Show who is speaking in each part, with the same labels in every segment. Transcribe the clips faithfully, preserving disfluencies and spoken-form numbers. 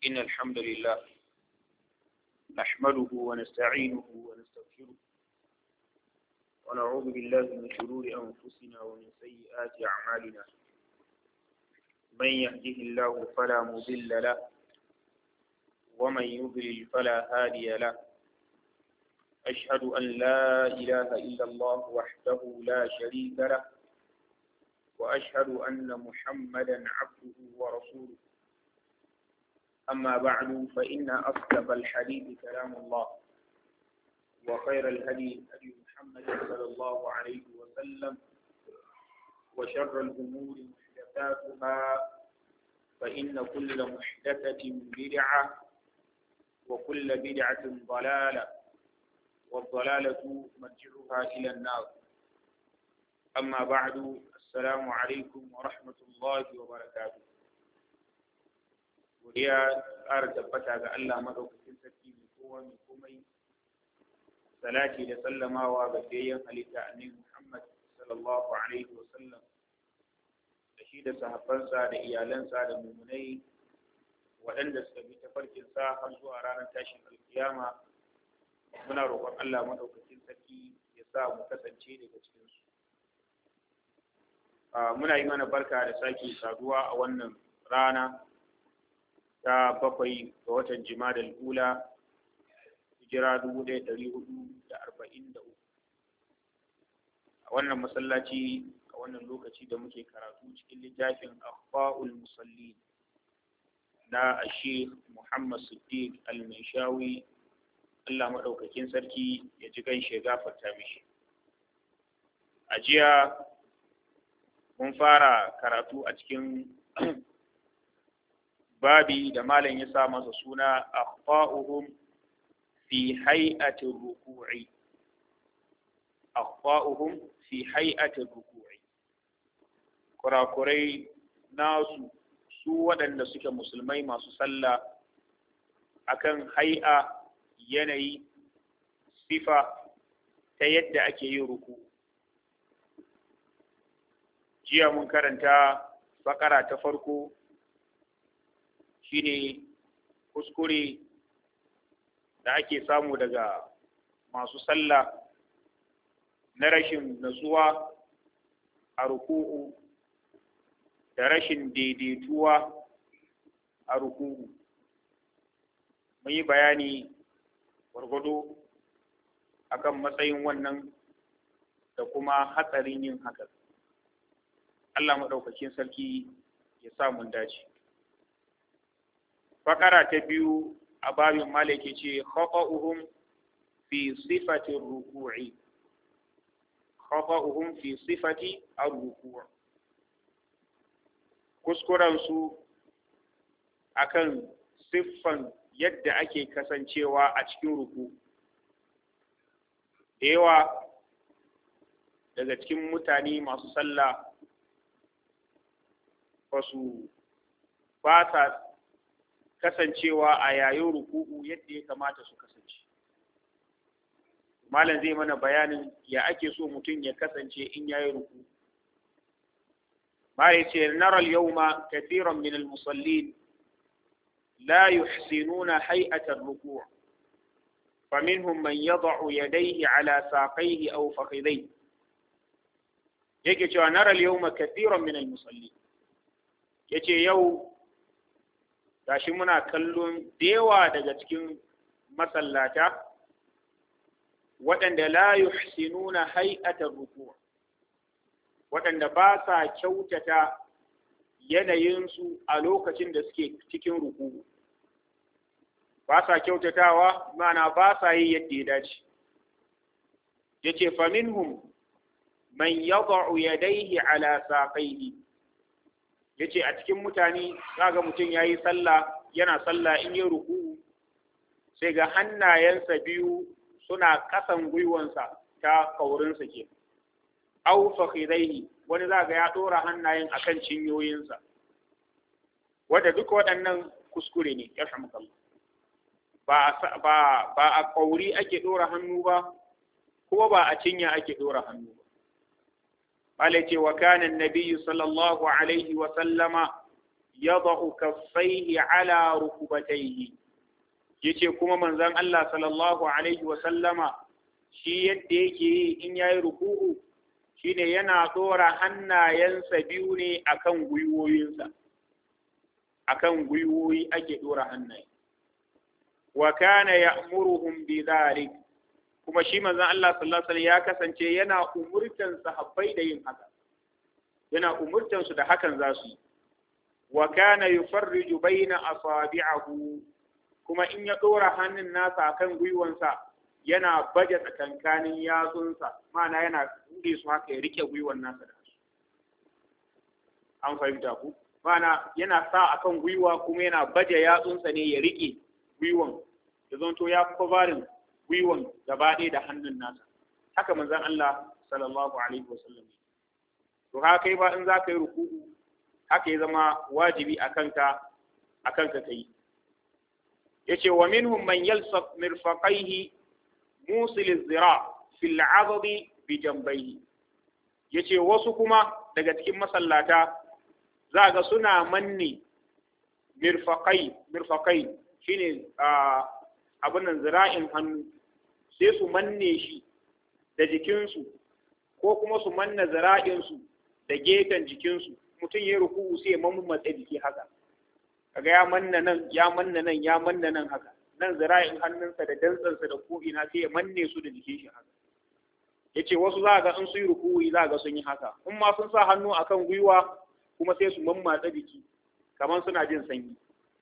Speaker 1: إن الحمد لله نحمده ونستعينه ونستغفره ونعوذ بالله من شرور أنفسنا ومن سيئات أعمالنا. من يهده الله فلا مضل له ومن يضلل فلا هادي له. أشهد أن لا إله إلا الله وحده لا شريك له وأشهد أن محمدا عبده ورسوله. أما بعد فإن أصدق الحديث كلام الله وخير الهدي هدي محمد صلى الله عليه وسلم وشر الأمور محدثاتها فإن كل محدثة بدعة وكل بدعة ضلالة والضلالة مرجعها إلى النار. أما بعد السلام عليكم ورحمة الله وبركاته. godiya ƙara tabbata ga Allah madaukakin sarki mai kowa mai komai, salati da sallamawa ga fiyayyen halitta annabi Muhammad sallallahu alaihi wa sallam da shi da sahabbansa da iyalansa da mumunai waɗanda suka bi tafarkin sa har zuwa ranar tashin alkiyama. Muna roƙon Allah madaukakin sarki ya sa mu kasance daga cikin su. Muna yi mana barka da sake saduwa a wannan rana ta bakwai ga watan Jimadal Ula, hijira dubu ɗaya ɗari hudu da arba'in da uku. A wannan masallaci a wannan lokaci da muke karatu cikin littafin Akhfaul Musallin na Sheikh Muhammad Siddiq Al-Minshawi, Allah maɗaukakin sarki ya ji gaishe gafarta mishi. A jiya mun fara karatu a cikin babi da malam ya sa masa suna akhfa'uhum fi hay'ati ruku'i. Akhfa'uhum fi hay'ati ruku'i, kurakurai nasu su waɗanda suke musulmai masu sallah akan hay'a, yanayi, sifa ta yadda ake yin ruku. Jiya mun karanta bakara ta farko, shine kuskure da ake samu daga masu sallah na rashin natsuwa a ruku'u da rashin daidaituwa a ruku'u. Mun yi bayani gwargwado akan matsayin wannan da kuma hatsarin yin haka. Allah maɗaukakin sarki ya sa mun dace. Fakara ta biyu a babin malaki ce khata'uhum fi sifati ruku'i. Khata'uhum fi sifati ar-ruku'. Kuskuren su akan siffan yadda ake kasancewa a cikin ruku. Da yawa daga cikin mutane masu sallah ba su ba sa kasancewa a yayin ruku'u yadda ya kamata su kasance. Malam zai mana bayanin ya ake so mutum ya kasance in yayi ruku'u. Malam ce nara al-yawma kathiran min al-musallin la yuhsinuna hay'ata ar-ruku'. فمنهم من يضع يديه على ساقيه أو فخذيه. yake cewa nara al-yawma kathiran min al-musallin, yace yau gashi muna kallon da yawa daga cikin masallata waɗanda la yuhsinuna hay'atar ruku', waɗanda ba sa kyautata yanayinsu a lokacin da suke cikin ruku'. Ba sa kyautatawa, mana ba sa yi yadda ya dace. Yace fa minhum man yad'u yadayhi ala saqayhi. Yace a cikin mutane kaga mutum yayi sallah, yana sallah in yi ruku'u sai ga hannayensa biyu suna kasan gwiwansa ta kaurinsa ke. Aw fakhidaihi, wani zaga ya dora hannayen akan cinyoyinsa. Wanda duk waɗannan kuskure ne, yarhamukallah. Ba ba ba a kauri ake dora hannu ba, kuma ba a cinya ake dora hannu ba. Bale ce wa kana annabi sallallahu alaihi wa sallama yad'u kaffaihi ala rukubatayhi yace kuma manzon Allah sallallahu alaihi wa sallama shi yadda yake yi in yayi ruku'u shine yana dora hannayensa biyu ne akan gwiwoyinsa akan gwiwoyi ake dora hannaye wa kana ya'muruhum bidhalik kuma shi manzon Allah sallallahu alaihi ya kasance yana umurtan sahabbai da yin haka yana umurtan su da hakan za su yi wa kana yufarriju baina asabi'ahu kuma in ya dora hannun nasa akan gwiwansa yana baje tsakankanin yatsunsa ma'ana yana bude su haka ya rike gwiwan nasa da su an fahimta ku ma'ana yana sa akan gwiwa kuma yana baje yatsunsa ne ya rike gwiwan ya zonto ya fi barin gwiwan gaba ɗaya da hannun nasa haka manzon Allah sallallahu alaihi wasallam to haka kai ba in za ka yi ruku'u haka ya zama wajibi a kanka a kanka kai yace wa minhum man yalsaq mirfaqaihi musil az-zira fi al-'adadi bi janbayhi yace wasu kuma daga cikin masallata za ga suna manne mirfaqai mirfaqai shine abin nan zira'in hannu sai su manne shi da jikinsu ko kuma su manna zira'insu da gefen jikinsu mutum ya ruku sai ya mammatsa jiki haka kaga ya manna nan ya manna nan ya manna nan haka nan zira'in hannunsa da dantsansa da ko'ina sai ya manne su da jikin shi haka yace wasu za ga in su yi ruku'i za ga sun yi haka in ma sun sa hannu akan gwiwa kuma sai su mammatsa jiki kamar suna jin sanyi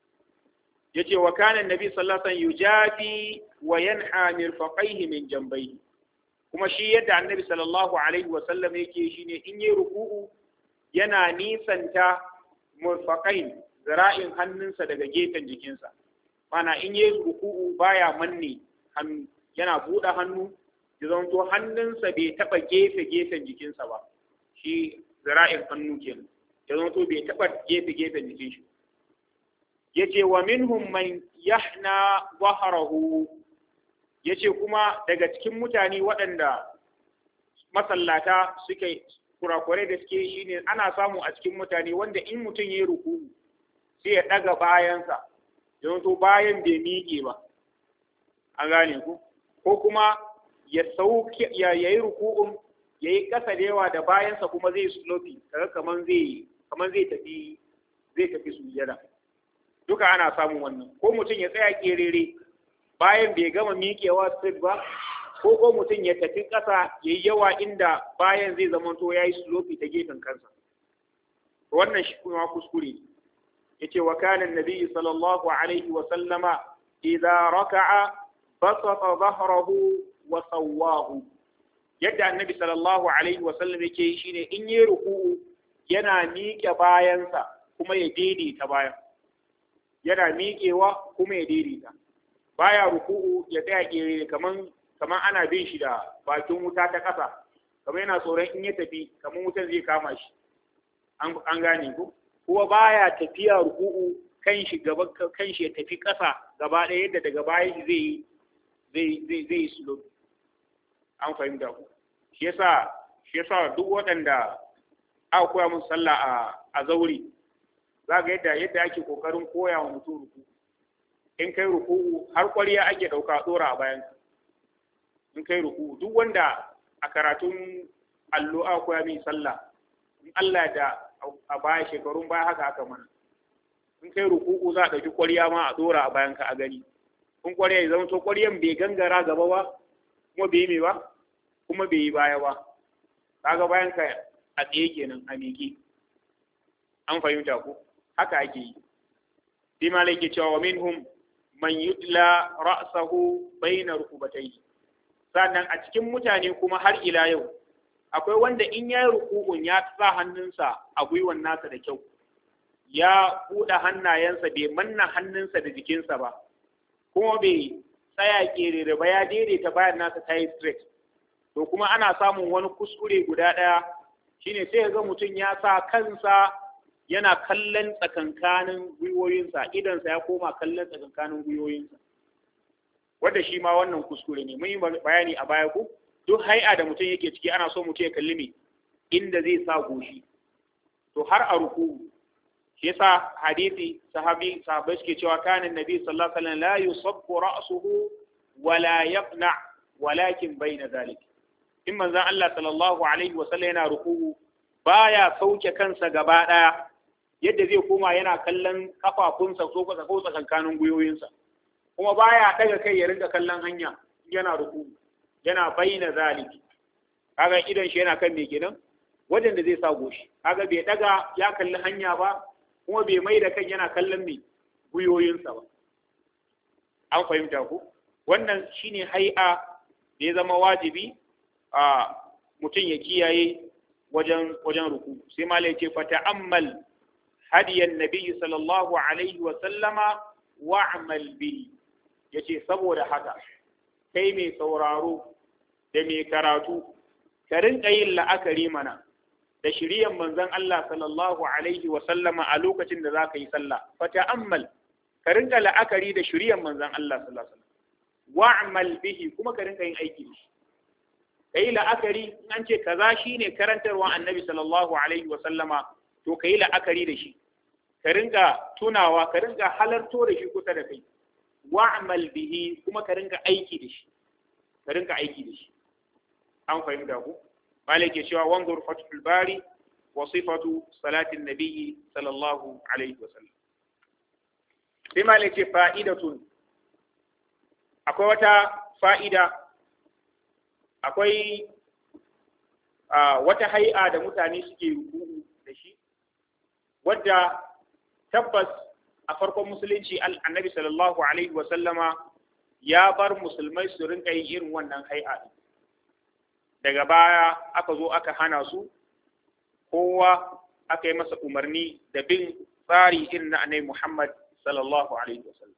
Speaker 1: yace wa kana annabi sallallahu alaihi wasallam yujafi wa yanha mirfaqaihi min janbayhi kuma shi yadda annabi sallallahu alaihi wasallam yake shine in yi ruku'u yana nisanta murfaqain zira'in hannunsa daga gefen jikinsa mana in yi ruku'u baya manne hannu yana buɗe hannu ya zanto hannunsa bai taɓa gefe gefen jikinsa ba shi zira'in hannu kenan ya zanto bai taɓa gefe gefen jikin shi yace wa minhum man yahna dhahrahu yace kuma daga cikin mutane waɗanda masallata suke kurakure da suke shine ana samu a cikin mutane wanda in mutum yayi ruku sai ya daga bayansa don to bayan bai miƙe ba an gane ku ko kuma ya sauke ya yayi ruku'un yayi kasa da yawa da bayansa kuma zai slope kaga kaman zai kaman zai tafi zai tafi sujjada duka ana samun wannan ko mutum ya tsaya kerere bayan bai gama miƙewa sit ba ko ko mutum ya tafi ƙasa yayi yawa inda bayan zai zamanto yayi slope ta gefen kansa wannan shi kuma kuskure yace wa kana annabi sallallahu alaihi wa sallama idza raka'a basata dhahrahu wa sawwahu yadda annabi sallallahu alaihi wa sallam yake shine in yi ruku'u yana miƙe bayansa kuma ya daidaita bayan yana miƙewa kuma ya daidaita baya ruku'u ya tsaya kere kaman kaman ana bin shi da bakin wuta ta ƙasa kamar yana tsoron in ya tafi kaman wutan zai kama shi an an gane ku kuma baya tafiya ruku'u kan shi gaba kan shi ya tafi ƙasa gaba ɗaya yadda daga baya shi zai zai zai zai slow an fahimta ku shi yasa shi yasa duk waɗanda aka koya musu sallah a a zauri za ga yadda yadda ake kokarin koya wa mutum ruku in kai ruku har ƙwariya ake ɗauka ɗora a bayan in kai ruku duk wanda a karatun allo aka koya min sallah in Allah da a baya shekarun baya haka aka mana in kai ruku za a ɗauki ƙwariya ma a ɗora a bayan ka a gani in ƙwariya ya zama to ƙwariyan bai gangara gaba ba kuma bai yi mai ba kuma bai yi baya ba kaga bayan ka a tsaye kenan a miƙe an fahimta ko haka ake yi sai malai ke cewa minhum man yutla ra'sahu baina rukubatayhi sannan a cikin mutane kuma har ila yau akwai wanda in yayi ruku'un ya sa hannunsa a gwiwan nasa da kyau ya buɗe hannayensa bai manna hannunsa da jikinsa ba kuma bai tsaya kerere ba ya daidaita bayan nasa ta yi straight to kuma ana samun wani kuskure guda ɗaya shine sai ga mutum ya sa kansa yana kallon tsakankanin gwiwoyinsa idansa ya koma kallon tsakankanin gwiwoyinsa wanda shi ma wannan kuskure ne mun yi bayani a baya ko duk hai'a da mutum yake ciki ana so mutum ya kalli me inda zai sa goshi to har a ruku shi yasa hadisi sahabi sahabbai suke cewa kana annabi sallallahu alaihi wasallam la yusabbu ra'suhu wala yaqna walakin bayna zalik in manzon Allah sallallahu alaihi wasallam yana ruku'u baya sauke kansa gaba daya yadda zai koma yana kallon kafafunsa ko ko tsakankanin guyoyinsa kuma baya daga kai ya rinka kallon hanya yana ruku'u yana bayna zalik kaga idan shi yana kan me kenan wajen da zai sa goshi kaga bai daga ya kalli hanya ba kuma bai mai da kan yana kallon me guyoyinsa ba an fahimta ku wannan shine hai'a da ya zama wajibi a mutum ya kiyaye wajen wajen ruku sai malai ce fa ta'ammal hadiyan nabi sallallahu alaihi wa sallama wa'mal bihi yace saboda haka kai mai sauraro da mai karatu ka rinka yin la'akari mana da shiriyan manzon Allah sallallahu alaihi wa sallama a lokacin da zaka yi sallah fa ta'ammal ka rinka la'akari da shiriyan manzon Allah sallallahu alaihi wa sallam wa'mal bihi kuma ka rinka yin aiki da shi kai la'akari in an ce kaza shine karantarwa annabi sallallahu alaihi wa sallama to kai la'akari da shi ka rinka tunawa ka rinka halarto da shi kusa da kai wa'mal bihi kuma ka rinka aiki da shi ka rinka aiki da shi an fahimta ku مالك يشوى وانظر فتح الباري وصفة صلاة النبي صلى الله عليه وسلم بما لك فائدة أكوة فائدة أكوي آه وتحيئة دا متاني سكي ركوه لشي ودى تبس أفرق مسلين شي النبي صلى الله عليه وسلم يا بر مسلمي سرين أي إير ونن هيئة daga baya aka zo aka hana su kowa aka yi masa umarni da bin tsari irin na annabi Muhammad sallallahu alaihi wasallam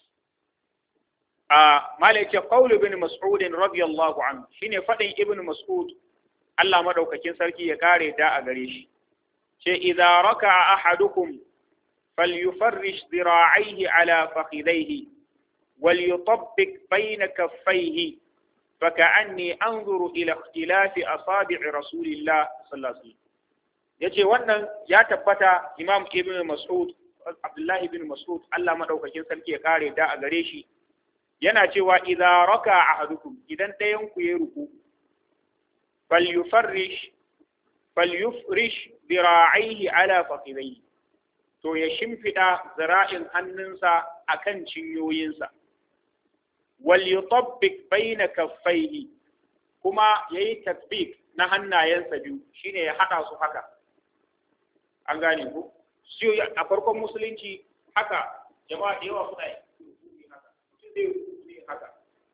Speaker 1: a malaka qaul ibn mas'ud radiyallahu anhu shine fadin ibn mas'ud Allah madaukakin sarki ya kare da a gare shi ce idza raka'a ahadukum falyufarrish dhira'aihi ala fakhidayhi وليطبق بين كفيه فكأني أنظر إلى اختلاف أصابع رسول الله صلى الله عليه وسلم yace wannan ya tabbata Imam Ibn Mas'ud Abdullah ibn Mas'ud Allah madaukakin sarki ya kare da a gare shi yana cewa idza raka ahadukum idan dayan ku ya ruku falyufarrish falyufrish dira'aihi ala faqidayhi to ya shimfida zira'in hannunsa akan cinyoyinsa وليطبق بين كفيه kuma yayi tatbiq na hannayensa biyu shine ya hada su haka an gane ku shi a farkon musulunci haka jama'a da yawa suna yi haka shi zai haka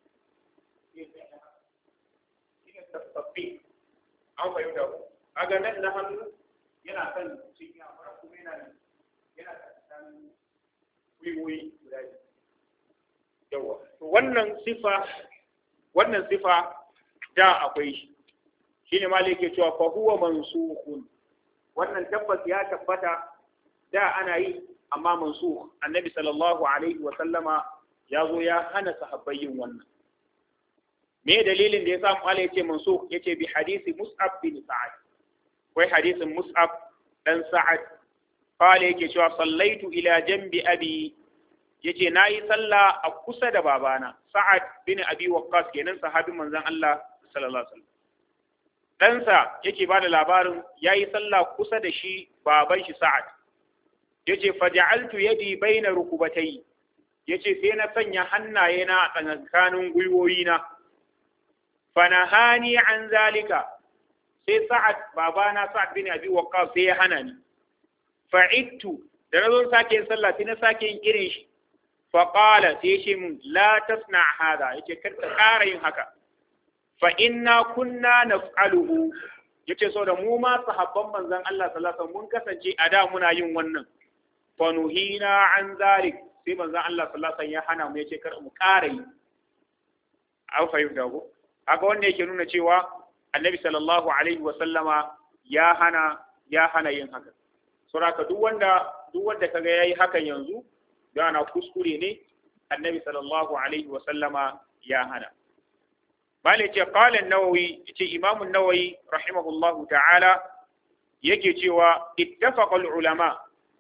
Speaker 1: shine tatbiq an fahimta ku aga nan na hannu yana kan cinya fara kuma yana yana kan wiwoyi guda yawa wannan sifa wannan sifa da akwai shi shine malai yake cewa fa huwa mansukhun wannan tabbas ya tabbata da ana yi amma mansukh annabi sallallahu alaihi wa sallama ya zo ya hana sahabbai yin wannan me dalilin da yasa malai yace mansukh yace bi hadisi mus'ab bin sa'ad wai hadisin mus'ab dan sa'ad qala yake cewa sallaitu ila janbi abi yace nayi sallah a kusa da babana Sa'ad bin Abi Waqqas kenan sahabin manzon Allah sallallahu alaihi wasallam dan sa yake bada labarin yayi sallah kusa da shi baban shi Sa'ad yace faj'altu yadi baina rukubatai yace sai na sanya hannaye na a tsakanin gwiwoyina fanahani an zalika sai Sa'ad babana Sa'ad bin Abi Waqqas sai ya hana ni fa'idtu da nazo sake yin sallah sai na sake yin irin shi فقال سيشم لا تصنع هذا يجي كار yin haka fa inna kunna naf'aluhu yace so da mu ma sahabban manzon Allah sallallahu alaihi wasallam mun kasance a da muna yin wannan fa nuhina an zalik sai manzon Allah sallallahu alaihi wasallam ya hana mu yace kar mu ƙara yi an fahimta ko haka wanda yake nuna cewa annabi sallallahu alaihi wasallama ya hana ya hana yin haka saboda duk wanda duk wanda kaga yayi hakan yanzu yana kuskure ne annabi sallallahu alaihi wa sallama ya hana bale ce qala an-nawawi ce imam an-nawawi rahimahullahu ta'ala yake cewa ittafaqa al-ulama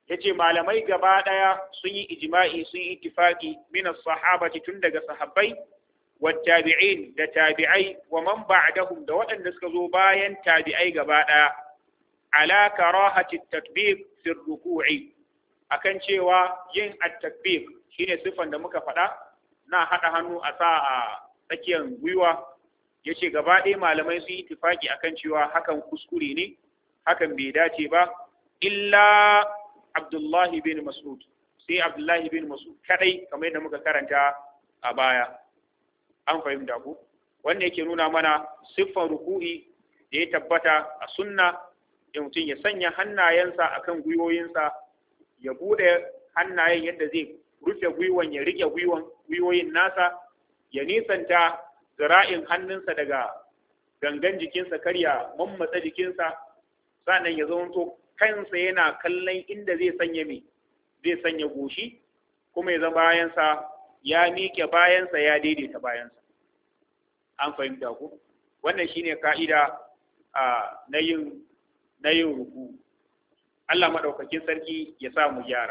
Speaker 1: yace malamai gaba daya sun yi ijma'i sun yi ittifaqi min as-sahabati tun daga sahabbai والتابعين da tabi'ai wa man ba'dahum da waɗanda suka zo bayan tabi'ai gaba ɗaya ala karahati at-takbir fi ruku'i akan cewa yin at-takbir shine sifan da muka faɗa na haɗa hannu a sa a tsakiyar gwiwa yace gaba ɗaya malamai sun yi ittifaki akan cewa hakan kuskure ne hakan bai dace ba illa Abdullahi bin Mas'ud sai Abdullahi bin Mas'ud kadai kamar yadda muka karanta a baya an fahimta ku wanda yake nuna mana siffar ruku'i da ya tabbata a sunna da mutum ya sanya hannayensa akan gwiwoyinsa ya bude hannayen yadda zai rufe gwiwan ya rike gwiwan gwiwoyin nasa ya nisanta zira'in hannunsa daga gangan jikinsa karya mammatsa jikinsa sannan ya zama kansa yana kallon inda zai sanya mai zai sanya goshi kuma ya zama bayansa ya miƙe bayansa ya daidaita bayansa an fahimta ku wannan shine ka'ida na yin na yin ruku Allah madaukakin sarki ya sa mu gyara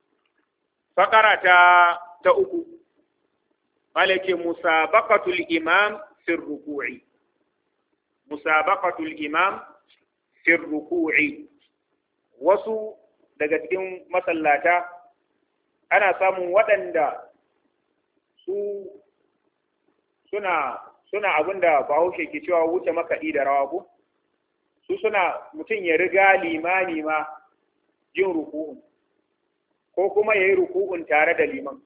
Speaker 1: fakara ta ta uku malake musabaqatul imam fi ruku'i musabaqatul imam fi ruku'i wasu daga cikin masallata ana samun waɗanda su suna suna abinda Bahaushe ke cewa wuce makaɗi da rawa ko su suna mutum ya riga limani ma yin ruku'un ko kuma yayi ruku'un tare da liman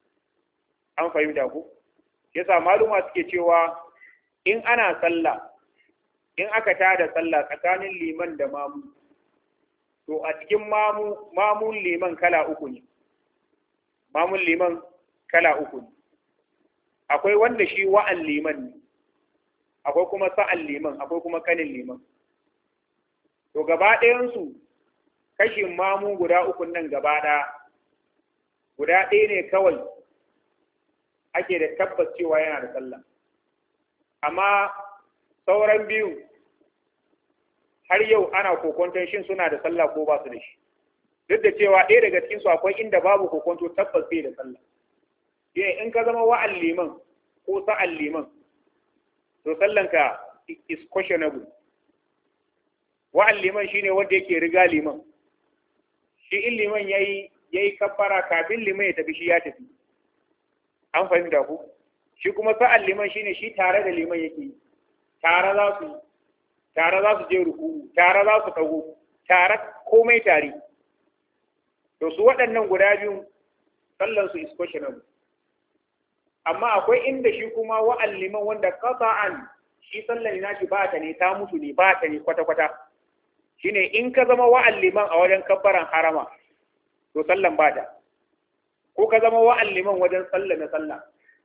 Speaker 1: an fahimta ku yasa maluma suke cewa in ana sallah in aka tada sallah tsakanin liman da mamu to a cikin mamu mamun liman kala uku ne mamun liman kala uku ne akwai wanda shi wa'an liman ne akwai kuma sa'an liman akwai kuma kanin liman to gaba ɗayansu kashin mamu guda uku nan gaba ɗaya guda ɗaya ne kawai ake da tabbas cewa yana da sallah amma sauran biyu har yau ana kokonton shin suna da sallah ko ba su da shi duk da cewa ɗaya daga cikinsu akwai inda babu kokonto tabbas bai da sallah in ka zama wa'an liman ko sa'an liman to sallanka is questionable wa'an liman shine wanda yake riga liman shi in liman yayi yayi kabbara kafin liman ya tafi shi ya tafi an fahimta ku shi kuma sa'an liman shine shi tare da liman yake tare za su tare za su je ruku tare za su tago tare komai tare to su waɗannan guda biyu sallan su is questionable amma akwai inda shi kuma wa'an liman wanda qata'an shi sallan nashi ba ta ne ta mutu ne ba ta ne kwata kwata shine in ka zama wa'an liman a wajen kabbaran harama to sallan ba ta ko ka zama wa'an liman wajen sallah na sallah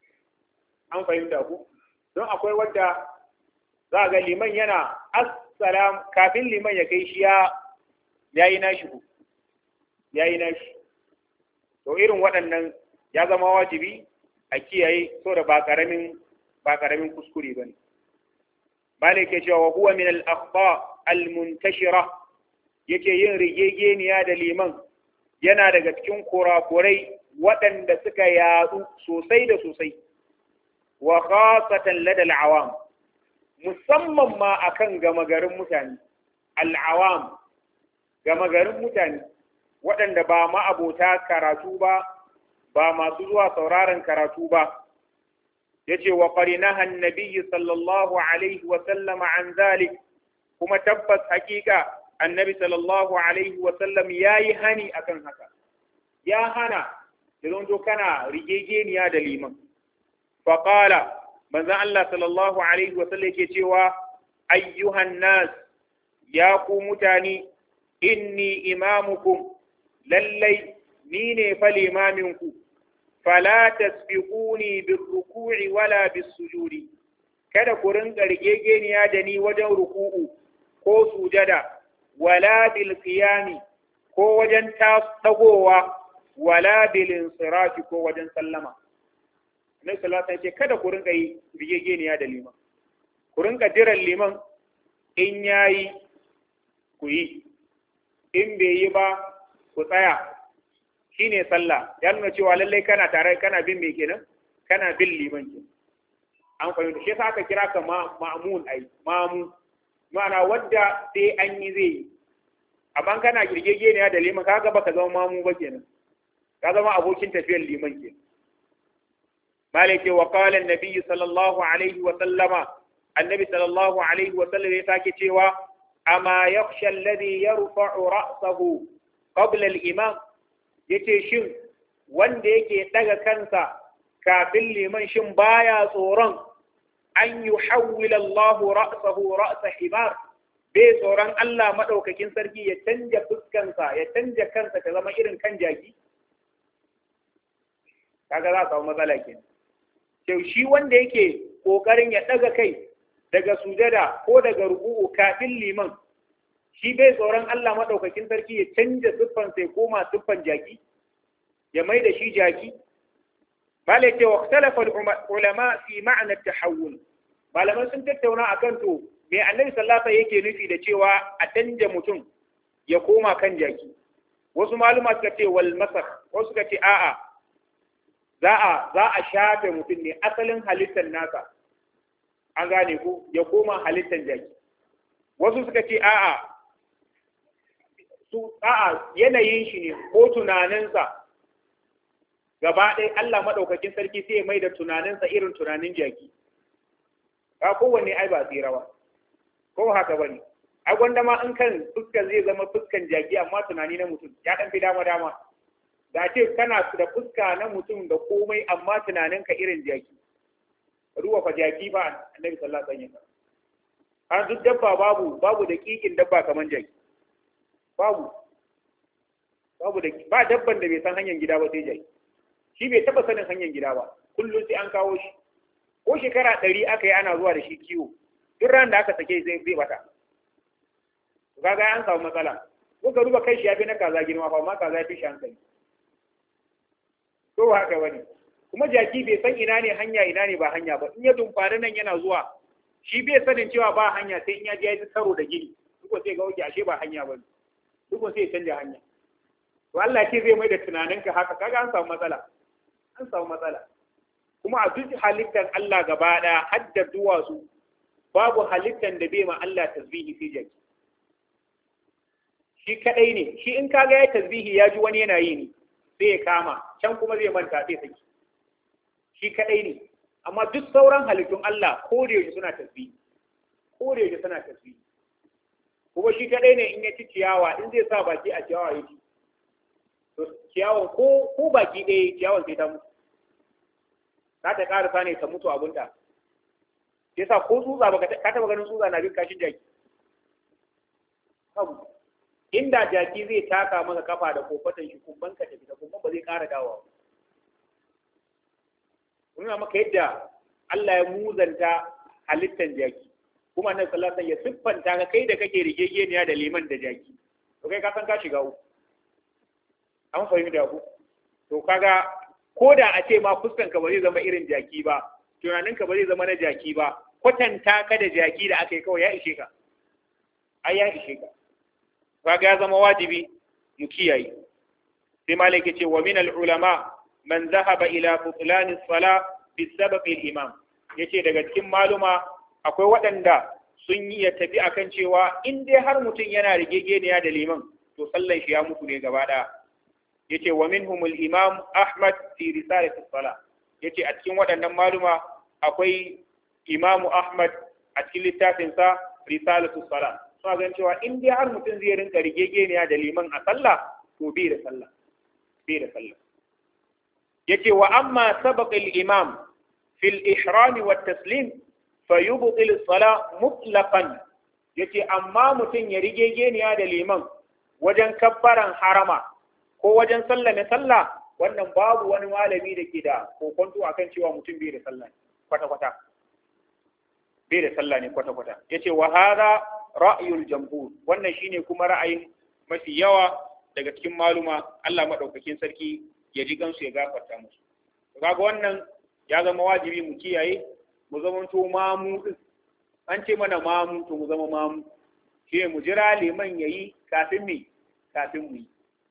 Speaker 1: an fahimta ku don akwai wanda za ga liman yana assalam kafin liman ya kai shi ya yayi nashi ku yayi nashi to irin waɗannan ya zama wajibi a kiyaye so da ba karamin ba karamin kuskure bane malike cewa huwa min al-akhta al-muntashira yake yin rigegeniya da liman yana daga cikin kurakurai waɗanda suka yadu sosai da sosai wa khasatan lada al-awam musamman ma akan gama garin mutane al-awam gama garin mutane waɗanda ba ma abota karatu ba ba masu zuwa sauraron karatu ba yace wa qarinaha annabi sallallahu alaihi wa sallama an zalik kuma tabbas hakika annabi sallallahu alaihi wa sallam yayi hani akan haka ya hana idan to kana rigegeniya da liman fa qala manzo Allah sallallahu alaihi wa sallam yake cewa ayyuhan nas ya ku mutane inni imamukum lallai ni ne fa limaminku fala tasbiquni birruku'i wala bisujudi kada ku rinka rigegeniya da ni wajen ruku'u ko sujada wala bil qiyami ko wajen tagowa wala bil insirafi ko wajen sallama ne salata ce kada ku rinka yi rigegeniya da liman ku rinka jiran liman in yayi ku yi in bai yi ba ku tsaya shine sallah ya nuna cewa lallai kana tare kana bin me kenan kana bin liman ke an fahimta shi yasa aka kira ka ma'mun ai mamu ma'ana wadda sai an yi zai yi amma kana girgegeniya da liman kaga baka zama mamu ba kenan ka zama abokin tafiyar liman ke malike wa qala an-nabi sallallahu alaihi wa sallama annabi sallallahu alaihi wa sallam ya sake cewa ama yakhsha alladhi yarfa'u ra'sahu qabla al-imam yace shin wanda yake daga kansa kafin liman shin baya tsoron an yuhawwila Allahu ra'sahu ra'sa himar bai tsoron Allah madaukakin sarki ya canja fuskansa ya canja kansa ta zama irin kan jaki kaga za ka samu matsala kenan to shi wanda yake kokarin ya daga kai daga sujada ko daga ruku'u kafin liman shi bai tsoron Allah madaukakin sarki ya canja siffan sai koma siffan jaki ya mai da shi jaki malai ce wa ikhtalafa ulama fi ma'na at-tahawul malaman sun tattauna akan to me annabi sallallahu alaihi yake nufi da cewa a canja mutum ya koma kan jaki wasu maluma suka ce wal masakh wasu suka ce a'a za a za a shafe mutum ne asalin halittar nasa an gane ko ya koma halittar jaki wasu suka ce a'a su a'a yanayin shi ne ko tunaninsa gaba ɗaya Allah maɗaukakin sarki sai ya mai da tunaninsa irin tunanin jaki ba kowanne ai ba tsira ba ko haka bane ai gwanda ma in kan fuskar zai zama fuskan jaki amma tunani na mutum ya ɗan fi dama dama da ce kana da fuska na mutum da komai amma tunaninka irin jaki ruwa fa jaki ba annabi sallallahu alaihi wasallam har duk dabba babu babu da kikin dabba kaman jaki babu babu da ba dabban da bai san hanyar gida ba sai jaki shi bai taba sanin hanyar gida ba kullum sai an kawo shi ko shekara ɗari aka yi ana zuwa da shi kiwo duk ran da aka sake zai zai bata kaga an samu matsala ko ka duba kai shi ya fi na kaza girma fa amma kaza ya fi shi hankali to haka wani kuma jaki bai san ina ne hanya ina ne ba hanya ba in ya dumfari nan yana zuwa shi bai sanin cewa ba hanya sai in ya je ya karo da gini duk sai ga wuce ashe ba hanya ba duk sai ya canja hanya to Allah ke zai mai da tunaninka haka kaga an samu matsala an samu matsala kuma a duk halittar Allah gaba ɗaya hadda duwatsu babu halittar da bai ma Allah tasbihi sai jaki shi kadai ne shi in kaga ya tasbihi ya ji wani yana yi ne sai ya kama can kuma zai manta sai saki shi kadai ne amma duk sauran halittun Allah ko da yaushe suna tasbihi ko da yaushe suna tasbihi kuma shi kadai ne in ya ci ciyawa in zai sa baki a ciyawa ya ci to ciyawan ko ko baki ɗaya ciyawan sai ta mutu za ta ƙarasa ne ta mutu abunta yasa ko tsutsa baka ka taba ganin tsutsa na bin kashin jaki abu inda jaki zai taka maka kafa da kofatan shi kumban ka tafi da kumban ba zai ƙara dawowa nuna maka yadda Allah ya muzanta halittan jaki kuma nan sallallahu alaihi wasallam ya siffanta ka kai da kake rigegeniya da liman da jaki to kai ka san ka shiga uku an fahimta ku to kaga ko da a ce ma fuskanka ba zai zama irin jaki ba tunaninka ba zai zama na jaki ba kwatanta ka da jaki da aka yi kawai ya ishe ka ai ya ishe ka kaga ya zama wajibi mu kiyaye sai malik ya ce wa min al ulama man zahaba ila butlan as-salah bi sabab al imam yace daga cikin maluma akwai waɗanda sun yi ya tafi akan cewa in dai har mutum yana rigegeniya da liman to sallan shi ya mutu ne gaba ɗaya yace wa minhum al-imam Ahmad fi risalat as-salah yace a cikin waɗannan maluma akwai Imam Ahmad a cikin littafin sa risalat as-salah suna ganin cewa in dai har mutum zai rinka rigegeniya da liman a sallah to bai da sallah bai da sallah yace wa amma sabaq al-imam fi al-ihram wa at-taslim fayubtil as-salah mutlaqan yace amma mutum ya rigegeniya da liman wajen kabbaran harama ko wajen sallame sallah wannan babu wani malami da ke da kokonto akan cewa mutum bai da sallah kwata-kwata bai da sallah ne kwata-kwata yace wa hadha ra'yul jamhur wannan shine kuma ra'ayin mafi yawa daga cikin maluma Allah madaukakin sarki ya ji gansu ya gafarta musu kaga wannan ya zama wajibi mu kiyaye mu zama to mamu an ce mana mamu to mu zama mamu shi mu jira liman yayi kafin me kafin mu yi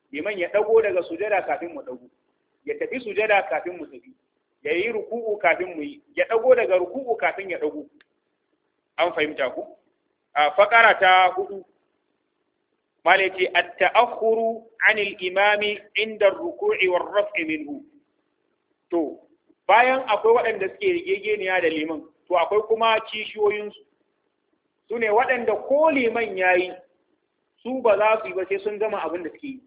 Speaker 1: liman ya dago daga sujada kafin mu dago, ya tafi sujada kafin mu tafi, ya yi ruku'u kafin mu yi, ya dago daga ruku'u kafin ya dago. An fahimta ku? A fakara ta hudu malaki at-ta'akhkhuru 'anil imami 'inda ar-ruku'i war-raf'i minhu. To bayan akwai waɗanda suke rigegeniya da liman, to akwai kuma kishiyoyinsu, su ne waɗanda ko liman ya yi su ba za su yi ba sai sun gama abin da suke yi.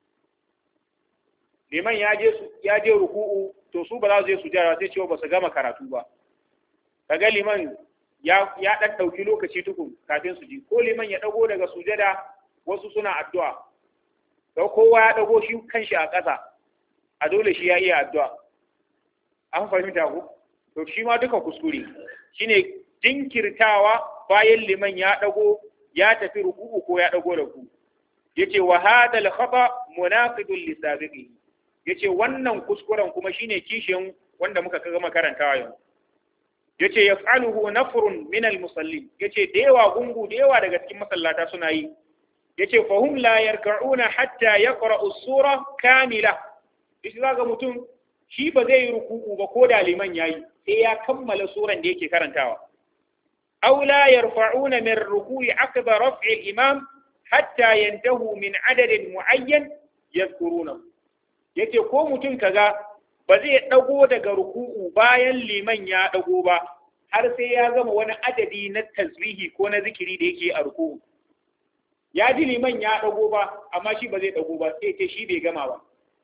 Speaker 1: Liman ya je ruku'u, to su ba za su je su jara sai cewa ba su gama karatu ba. Kaga liman ya ɗan ɗauki lokaci tukun kafin su ji, ko liman ya ɗago daga sujada wasu suna addu'a, to kowa ya ɗago shi kanshi a ƙasa, a dole shi ya iya addu'a. An fahimta ku? To shi ma duka kuskure shine jinkirtawa bayan liman ya dago ya tafi ruku'u ko ya dago da ku. Yace wa hadha al-khata munaqidun li sabiqihi. Yace wannan kuskuren kuma shine kishin wanda muka gama karantawa yau. Yace yaf'aluhu nafrun min al-musallin. Yace da yawa gungu da yawa daga cikin masallata suna yi. Yace fahum la yarka'una hatta yaqra'u as-sura kamila. Yace zaga mutum shi ba zai yi ruku'u ba ko da liman yayi sai ya kammala suran da yake karantawa. Aw la yarfa'una min ruku'i akbar raf'i al-imam hatta yantahu min adadin mu'ayyan yadhkuruna. Yace ko mutum kaga ba zai dago daga ruku'u bayan liman ya dago ba har sai ya gama wani adadi na tasbihi ko na zikiri da yake a ruku'u. Ya ji liman ya dago ba amma shi ba zai dago ba sai ce shi bai gama ba.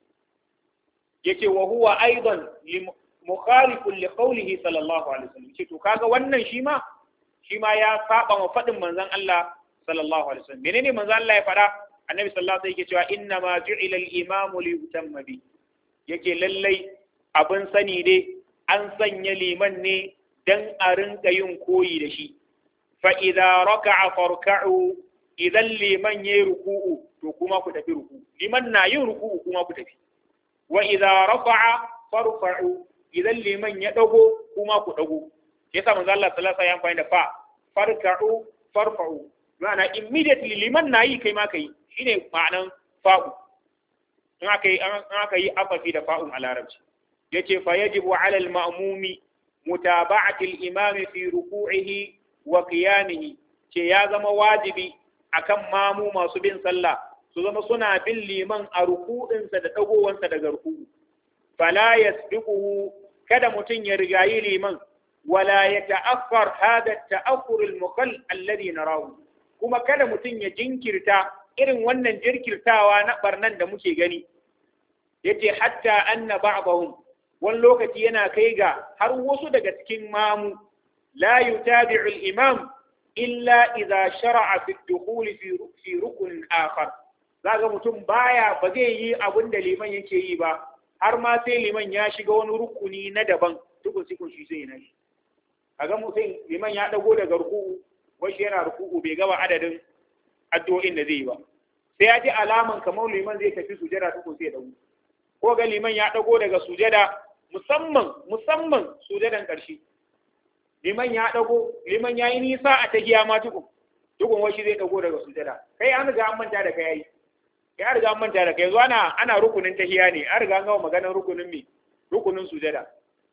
Speaker 1: Yace wa huwa aidan mukhalifun li qawlihi sallallahu alaihi wasallam. Yace to kaga wannan shi ma shi ma ya saba wa fadin manzon Allah sallallahu alaihi wasallam. Menene manzon Allah ya fada? Annabi sallallahu alaihi wasallam yake cewa inna ma ju'ila al-imamu li yutamma bi. Yake lallai abin sani dai an sanya liman ne dan a rinka yin koyi da shi. Fa idza raka'a farka'u, idan liman yayi ruku'u to kuma ku tafi ruku'u. Liman na yin ruku'u kuma ku tafi. Wa idza rafa'a farfa'u, idan liman ya dago kuma ku dago. Yasa manzo Allah sallallahu alaihi wasallam ya amfani da fa farka'u farfa'u, ma'ana immediately liman nayi kai ma kai, shine ma'anan fa'u. In aka yi an aka yi afafi da fa'un a larabci. Yace fa yajibu 'ala al-ma'mumi mutaba'ati al-imam fi ruku'ihi wa qiyamihi. Ce ya zama wajibi akan mamu masu bin sallah su zama suna bin liman a ruku'insa da ɗagowansa daga ruku'u. Fala yasbiquhu, kada mutum ya rigayi liman, wala ya ta'affar hada ta'affur al-muqall alladhi narahu, kuma kada mutum ya jinkirta irin wannan jirkirtawa na barnan da muke gani. Yace hatta anna ba'dahum, wani lokaci yana kai ga har wasu daga cikin mamu la yutabi'u al-imam illa idza shara'a fi ad-dukhul fi rukn akhar. Zaga mutum baya ba zai yi abin da liman yake yi ba har ma sai liman ya shiga wani rukuni na daban tukun sikun shi sai na shi. Kaga mutum liman ya dago daga ruku'u, wai yana ruku'u bai gaba adadin addu'o'in da zai yi ba. Sai ya ji alaman kamar liman zai tafi sujada tukun sai ya dago. Ko ga liman ya dago daga sujada musamman musamman sujadan ƙarshe. Liman ya dago, liman ya yi nisa a tahiya ma tukun. Tukun wai shi zai dago daga sujada. Kai an riga an manta da kai yayi. Ya riga an manta da kai, yanzu ana ana rukunin tahiya ne, an riga an gama maganar rukunin me rukunin sujada.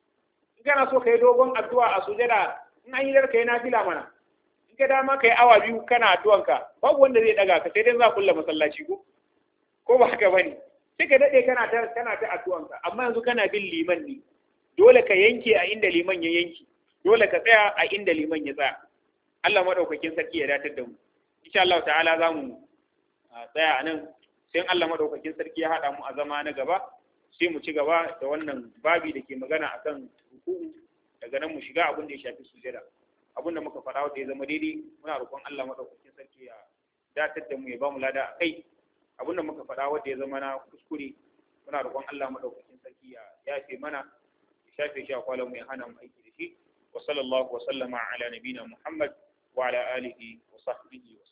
Speaker 1: In kana so kai dogon addu'a a sujada, in an yi dar kai nafila mana, in ka dama kai awa biyu kana addu'anka, babu wanda zai daga ka, sai dai za kulla masallaci ko ko ba haka bane, sai ka dade kana ta kana ta addu'anka, amma yanzu kana bin liman ne, dole ka yanke a inda liman ya yanke, dole ka tsaya a inda liman ya tsaya. Allah madaukakin sarki ya datar da mu. Insha Allah ta'ala za mu tsaya a nan, sai Allah madaukakin sarki ya haɗa mu a zama na gaba, sai mu ci gaba da wannan babi da ke magana akan ruku'u, daga nan mu shiga abin da ya shafi sujada. Abin da muka faɗa wanda ya zama daidai, muna roƙon Allah madaukakin sarki ya datar da mu, ya ba mu lada a kai. Abin da muka faɗa wanda ya zama na kuskure, muna roƙon Allah madaukakin sarki ya yafe mana, ya shafe shi a kwalan mu, ya hana mu aiki da shi. Wa sallallahu wa sallama ala nabina Muhammad wa ala alihi wa sahbihi wa